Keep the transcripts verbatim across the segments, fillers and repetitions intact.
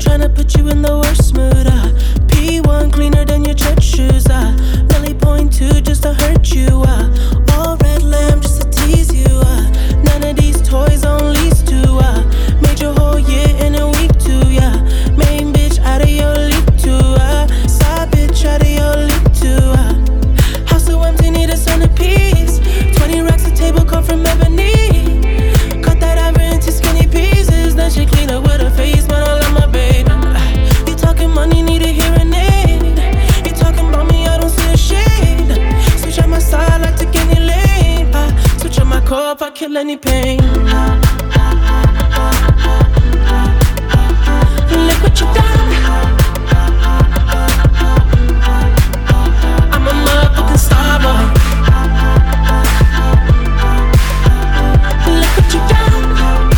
tryna put you in the worst mood, uh. P one cleaner than your church shoes, uh. Nelly point two just to hurt you, uh. All red lamb just to tease you, uh. None of these toys on lease to, uh. Made your whole year in a week too, yeah. Main bitch out of your league too, uh. Side bitch out of your league too, uh. House so empty, need a centerpiece. Twenty racks a table come from ebony. Cut that ever into skinny pieces. Then she clean up with her face, man, I love my baby. uh, You talking money, need a hearing aid. You talking about me, I don't see a shade. Switch on my side, like take any lane. uh, Switch on my core if I kill any pain. Look what you done. I'm a motherfucking star boy. Look what you done.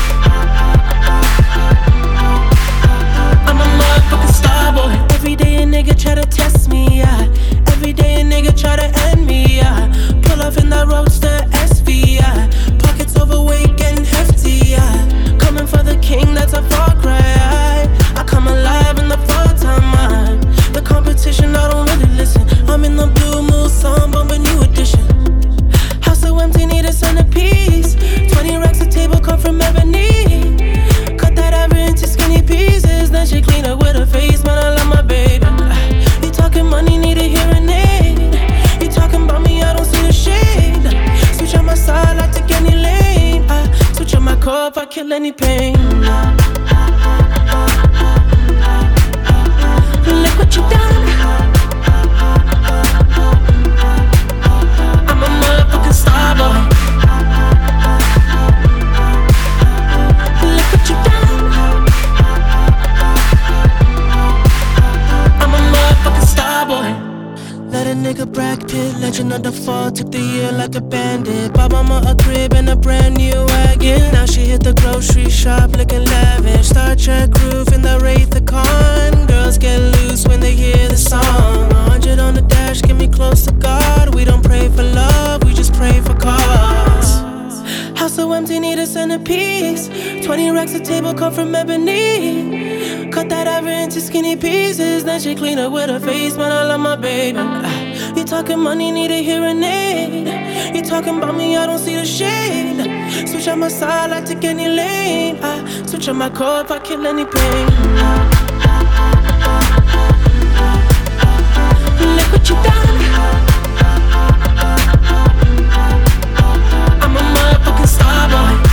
I'm a motherfucking star boy. Every day a nigga try to test me, yeah. Every day a nigga try to end me, yeah. Pull off in that roadster S V, yeah. Pockets overweight, getting hefty, yeah. Coming for the king, that's a far cry. I come alive in the fall time, man. The competition, I don't really listen. I'm in the blue moon, song, bomb a new edition. House so empty, need a centerpiece. Twenty racks a table come from ebony. Cut that ever into skinny pieces. Then she clean up with her face, man, I love my baby. You talking money, need a hearing aid. You talking about me, I don't see a shade. Switch on my side, I take any lane. I switch on my core if I kill any pain. Look what you done. I'm a motherfucking star boy. Look what you done. I'm a motherfucking star boy. Let a nigga Brad Pitt, legend of the fall, took the year like a bandit. Bought mama a crib and a brand new wagon. Now she hit the grocery shop looking lavish. Star Trek roof in the Wraith the Con. Girls get loose when they hear the song. A hundred on the dash, get me close to God. We don't pray for love, we just pray for cause. House so empty, need a centerpiece. Twenty racks a table come from ebony. Cut that ever into skinny pieces. Then she clean up with her face, man, I love my baby. uh, You talking money, need a hearing aid. You talking about me, I don't see the shade. Switch on my side, I take any lane. I switch on my core if I kill any pain. Look what you done. I'm a motherfucking star boy.